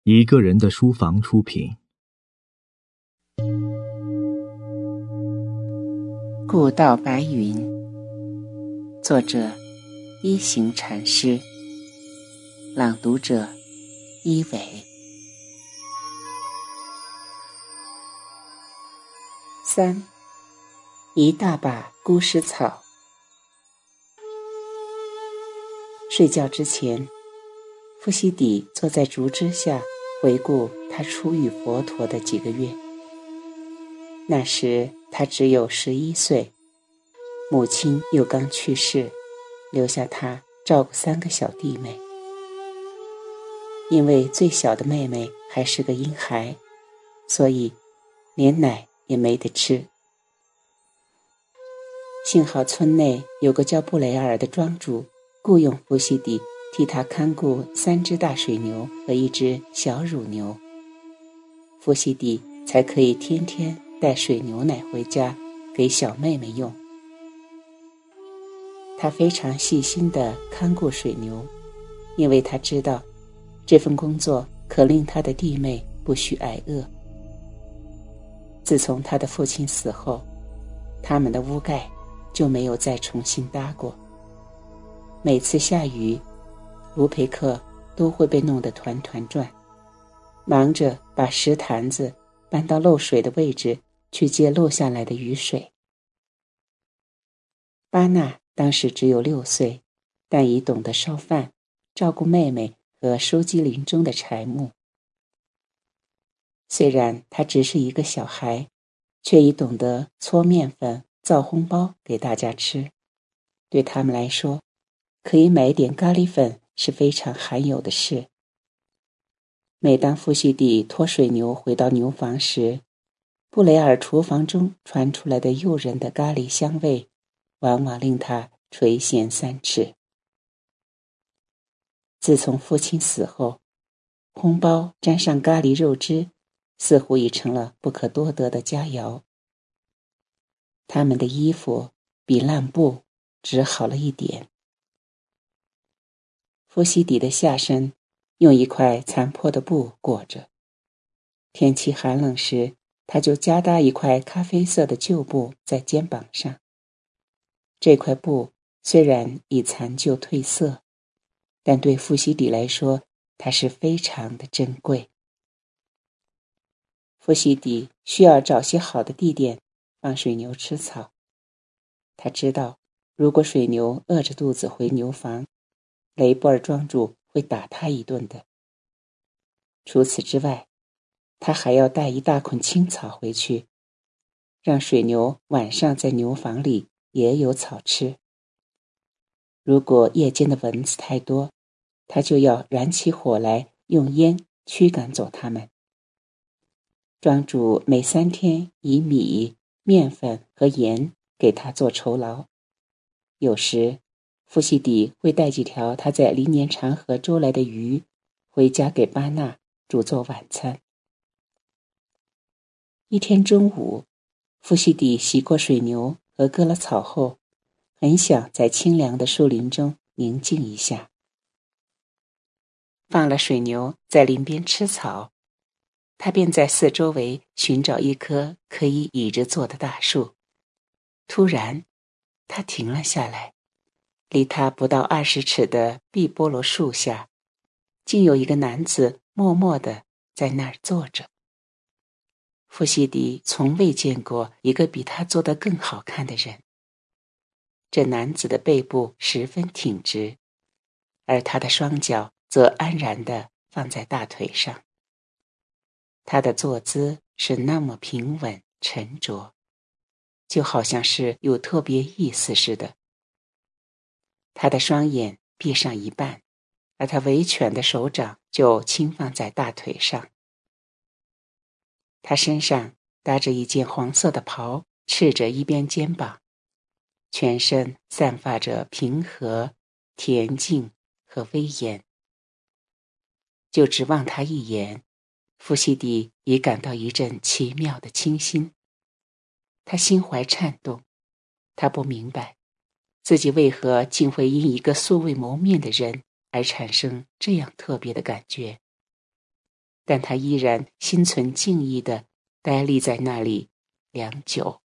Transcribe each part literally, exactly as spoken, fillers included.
一个人的书房出品。 故道白云，作者一行禅师，朗读者一伟。三，一大把孤石草。睡觉之前，富西底坐在竹枝下回顾他初遇佛陀的几个月。那时他只有十一岁，母亲又刚去世，留下他照顾三个小弟妹。因为最小的妹妹还是个婴孩，所以连奶也没得吃。幸好村内有个叫布雷尔的庄主雇佣富西底替他看顾三只大水牛和一只小乳牛，富西底才可以天天带水牛奶回家给小妹妹用。他非常细心地看顾水牛，因为他知道这份工作可令他的弟妹不许挨饿。自从他的父亲死后，他们的屋盖就没有再重新搭过。每次下雨，卢培克都会被弄得团团转，忙着把石坛子搬到漏水的位置去接落下来的雨水。巴纳当时只有六岁，但已懂得烧饭，照顾妹妹和收集林中的柴木。虽然他只是一个小孩，却已懂得搓面粉、造烘包给大家吃。对他们来说，可以买一点咖喱粉是非常罕有的事。每当富西底拖水牛回到牛房时，布雷尔厨房中传出来的诱人的咖喱香味，往往令他垂涎三尺。自从父亲死后，烘包沾上咖喱肉汁，似乎已成了不可多得的佳肴。他们的衣服比烂布只好了一点。富西底的下身用一块残破的布裹着，天气寒冷时，他就加搭一块咖啡色的旧布在肩膀上。这块布虽然已残旧褪色，但对富西底来说，它是非常的珍贵。富西底需要找些好的地点放水牛吃草。他知道，如果水牛饿着肚子回牛房，雷布尔庄主会打他一顿的。除此之外，他还要带一大捆青草回去，让水牛晚上在牛房里也有草吃。如果夜间的蚊子太多，他就要燃起火来，用烟驱赶走它们。庄主每三天以米、面粉和盐给他做酬劳。有时富西底会带几条他在离年长河捉来的鱼回家给巴纳煮做晚餐。一天中午，富西底洗过水牛和割了草后，很想在清凉的树林中宁静一下。放了水牛在林边吃草，他便在四周围寻找一棵可以倚着坐的大树。突然，他停了下来，离他不到二十尺的碧波罗树下，竟有一个男子默默地在那儿坐着。富西底从未见过一个比他做得更好看的人。这男子的背部十分挺直，而他的双脚则安然地放在大腿上。他的坐姿是那么平稳沉着，就好像是有特别意思似的。他的双眼闭上一半，而他维权的手掌就轻放在大腿上。他身上搭着一件黄色的袍，赤着一边肩膀，全身散发着平和、恬静和威严。就只望他一眼，富西底已感到一阵奇妙的清新。他心怀颤动，他不明白自己为何竟会因一个素未谋面的人而产生这样特别的感觉。 但他依然心存敬意地呆立在那里良久。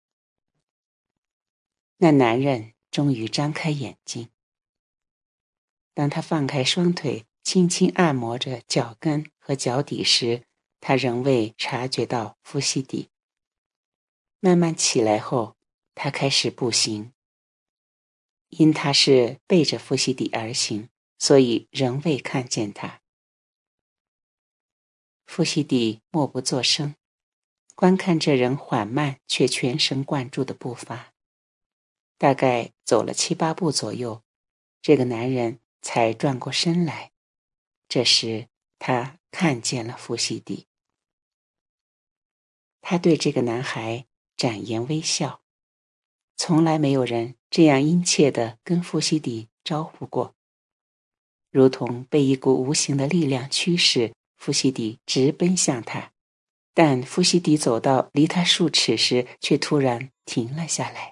那男人终于张开眼睛。当他放开双腿，轻轻按摩着脚跟和脚底时，他仍未察觉到夫西底。慢慢起来后，他开始步行。因他是背着夫西底而行，所以仍未看见他。夫西底默不作声，观看这人缓慢却全神贯注的步伐。大概走了七八步左右，这个男人才转过身来。这时他看见了夫西底。他对这个男孩展颜微笑，从来没有人这样殷切地跟夫西底招呼过。如同被一股无形的力量驱使，夫西底直奔向他，但夫西底走到离他数尺时，却突然停了下来，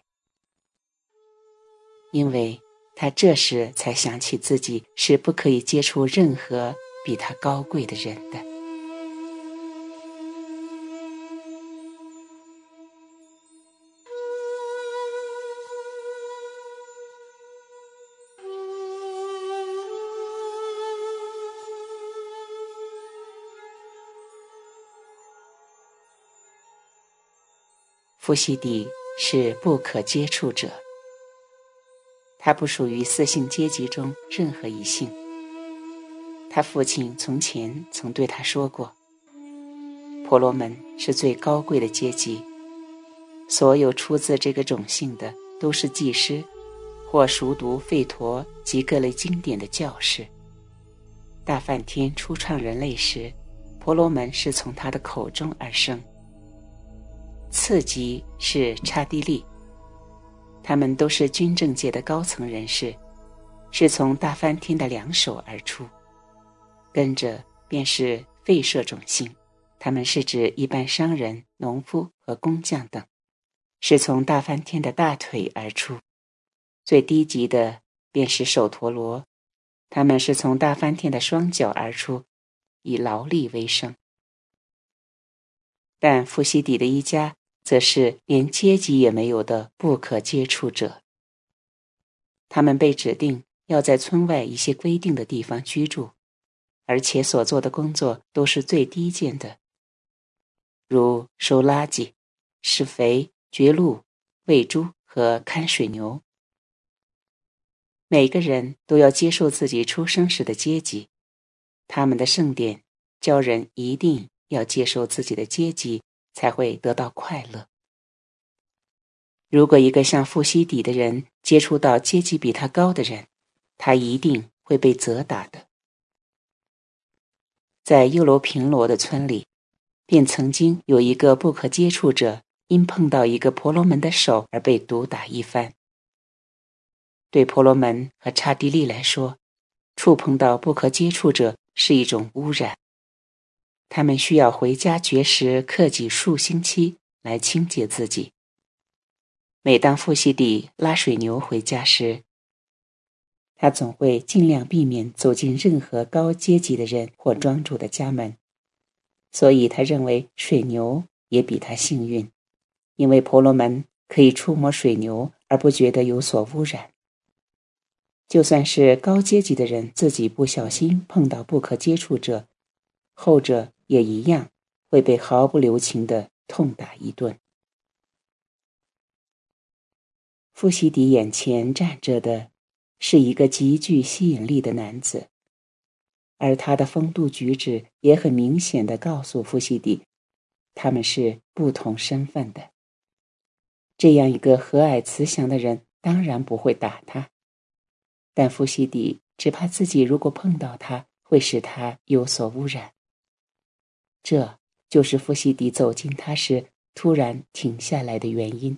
因为他这时才想起自己是不可以接触任何比他高贵的人的。夫西底是不可接触者，他不属于四姓阶级中任何一姓。他父亲从前曾对他说过，婆罗门是最高贵的阶级，所有出自这个种姓的都是技师或熟读吠陀及各类经典的教士。大梵天初创人类时，婆罗门是从他的口中而生。次级是刹帝利，他们都是军政界的高层人士，是从大梵天的两手而出。跟着便是吠舍种姓，他们是指一般商人、农夫和工匠等，是从大梵天的大腿而出。最低级的便是首陀罗，他们是从大梵天的双脚而出，以劳力为生。但夫西底的一家则是连阶级也没有的不可接触者。他们被指定要在村外一些规定的地方居住，而且所做的工作都是最低贱的，如收垃圾、施肥、掘路、喂猪和看水牛。每个人都要接受自己出生时的阶级，他们的圣典教人一定要接受自己的阶级，才会得到快乐。如果一个像富西底的人接触到阶级比他高的人，他一定会被责打的。在优楼平罗的村里，便曾经有一个不可接触者因碰到一个婆罗门的手而被毒打一番。对婆罗门和刹帝利来说，触碰到不可接触者是一种污染，他们需要回家绝食克己数星期来清洁自己。每当富西底拉水牛回家时，他总会尽量避免走进任何高阶级的人或庄主的家门，所以他认为水牛也比他幸运，因为婆罗门可以触摸水牛而不觉得有所污染。就算是高阶级的人自己不小心碰到不可接触者，后者也一样会被毫不留情地痛打一顿。富西底眼前站着的是一个极具吸引力的男子，而他的风度举止也很明显地告诉富西底，他们是不同身份的。这样一个和蔼慈祥的人当然不会打他，但富西底只怕自己如果碰到他，会使他有所污染。这就是富西底走近他时突然停下来的原因。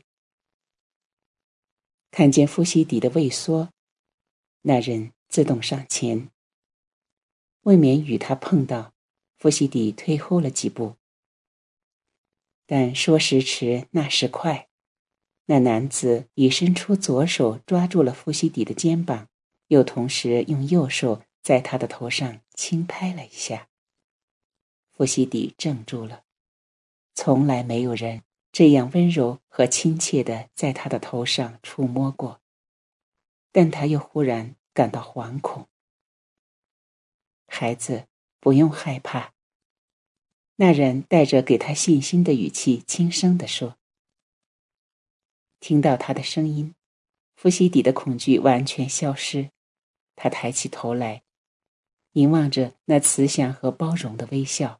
看见富西底的畏缩，那人自动上前，未免与他碰到，富西底退后了几步。但说时迟，那时快，那男子已伸出左手抓住了富西底的肩膀，又同时用右手在他的头上轻拍了一下。 富西底怔住了，从来没有人这样温柔和亲切地在他的头上触摸过，但他又忽然感到惶恐。孩子，不用害怕。那人带着给他信心的语气轻声地说。听到他的声音，富西底的恐惧完全消失，他抬起头来，凝望着那慈祥和包容的微笑。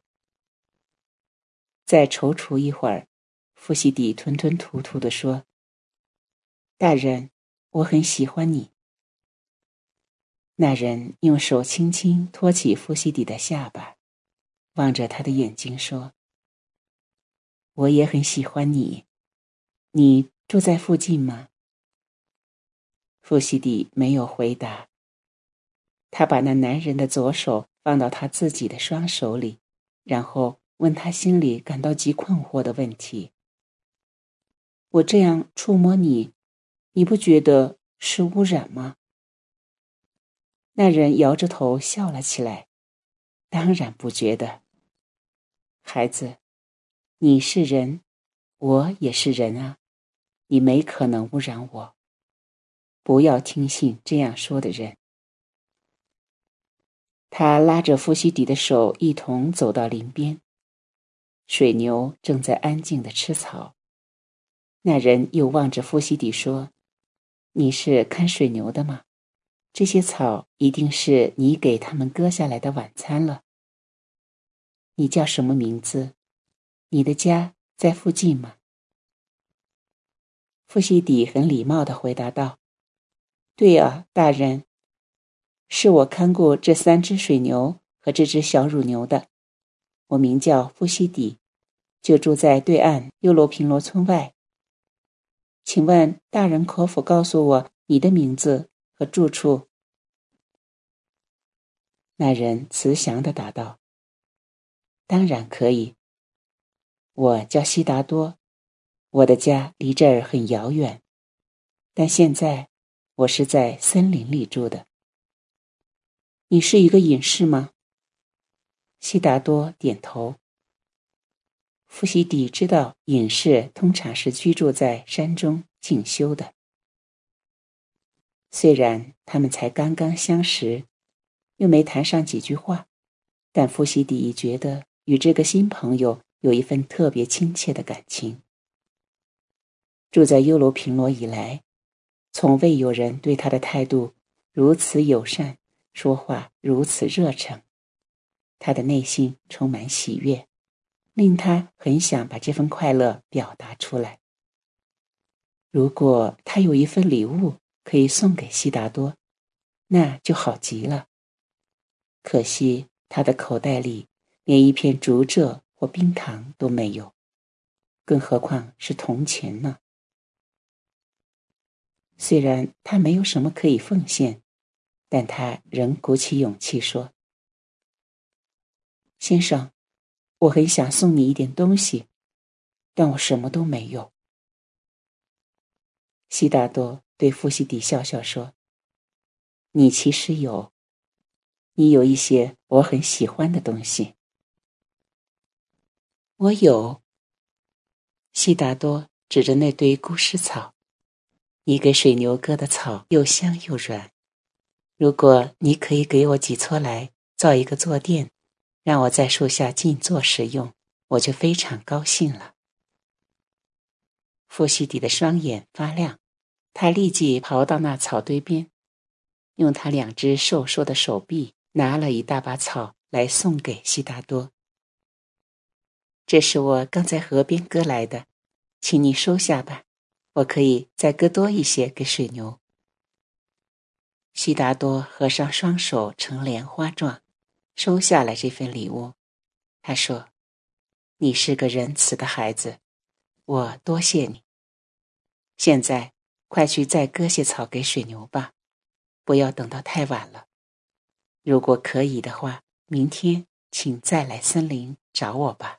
再踌躇一会儿，富西底吞吞吐吐地说：大人，我很喜欢你。那人用手轻轻托起富西底的下巴，望着他的眼睛说：我也很喜欢你。你住在附近吗？富西底没有回答。他把那男人的左手放到他自己的双手里，然后问他心里感到极困惑的问题：我这样触摸你，你不觉得是污染吗？那人摇着头笑了起来：当然不觉得。孩子，你是人，我也是人啊，你没可能污染我。不要听信这样说的人。他拉着富西底的手一同走到林边，水牛正在安静地吃草。那人又望着富西底说：你是看水牛的吗？这些草一定是你给他们割下来的晚餐了。你叫什么名字？你的家在附近吗？富西底很礼貌地回答道：对啊，大人，是我看顾这三只水牛和这只小乳牛的。我名叫富西底，就住在对岸优罗平罗村外。请问大人可否告诉我你的名字和住处？那人慈祥地答道：当然可以。我叫悉达多，我的家离这儿很遥远，但现在我是在森林里住的。你是一个隐士吗？悉达多点头。富西底知道隐士通常是居住在山中静修的。虽然他们才刚刚相识，又没谈上几句话，但富西底觉得与这个新朋友有一份特别亲切的感情。住在优罗平罗以来，从未有人对他的态度如此友善，说话如此热诚。他的内心充满喜悦，令他很想把这份快乐表达出来。如果他有一份礼物可以送给悉达多，那就好极了。可惜他的口袋里连一片竹蔗或冰糖都没有，更何况是铜钱呢？虽然他没有什么可以奉献，但他仍鼓起勇气说：先生，我很想送你一点东西，但我什么都没有。悉达多对富西底笑笑说：你其实有，你有一些我很喜欢的东西。我有。悉达多指着那堆孤尸草：你给水牛割的草又香又软，如果你可以给我几撮来造一个坐垫，让我在树下静坐使用，我就非常高兴了。富西底的双眼发亮，他立即跑到那草堆边，用他两只瘦瘦的手臂拿了一大把草来送给悉达多。这是我刚在河边割来的，请你收下吧，我可以再割多一些给水牛。悉达多合上双手成莲花状，收下了这份礼物。他说：你是个仁慈的孩子，我多谢你。现在快去再割些草给水牛吧，不要等到太晚了。如果可以的话，明天请再来森林找我吧。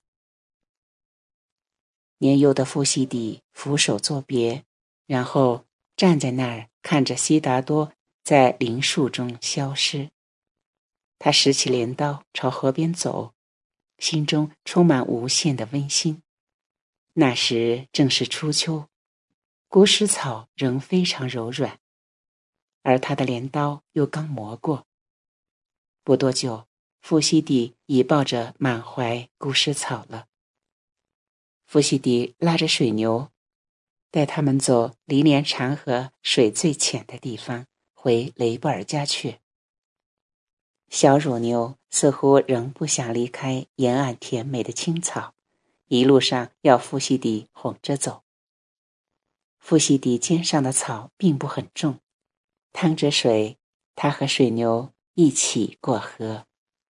年幼的富西底俯首作别，然后站在那儿看着悉达多在林树中消失。他拾起镰刀朝河边走， 心中充满无限的温馨。那时正是初秋，古石草仍非常柔软，而他的镰刀又刚磨过。不多久，富西地已抱着满怀古石草了。富西地拉着水牛，带他们走离连长河水最浅的地方，回雷布尔家去。小乳牛似乎仍不想离开沿岸甜美的青草，一路上要富西地哄着走。富西地肩上的草并不很重，趟着水，他和水牛一起过河。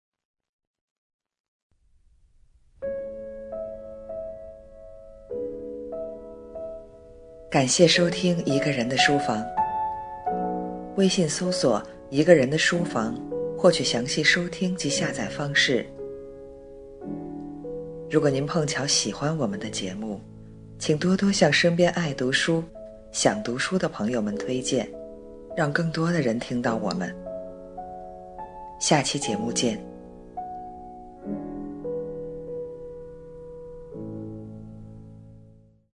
感谢收听一个人的书房，微信搜索一个人的书房，获取详细收听及下载方式。如果您碰巧喜欢我们的节目，请多多向身边爱读书、想读书的朋友们推荐，让更多的人听到我们。下期节目见。